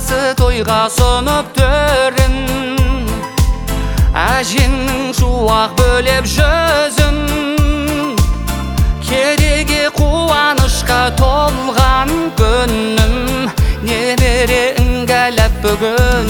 баласы тойға сонып төрін, әжеңнің шуақ бөлеп жүзін, кереге қуанышқа толған күнім, немерең келіп бүгін.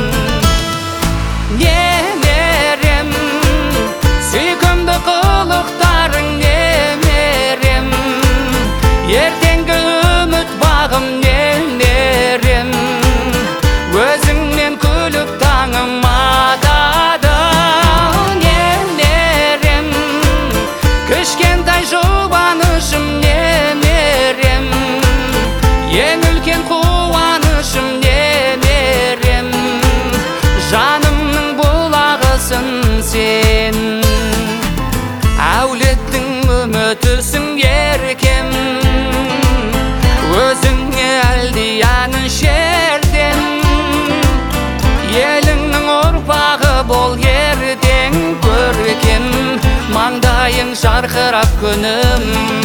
Немерем, сүйкімді қылықтарың немерем, ертеңгі үміт бағым немерем, өзіңмен күліп таңым атады. Немерем, кішкентай жұбанышым немерем, ең үлкен қуанышым немерем, жанымның бұлағысың сен, әулеттің үмітісің еркем, өзіңе әлдияның шерден, еліңнің ұрпағы бол ертең көркем, маңдайың жарқырап күнім.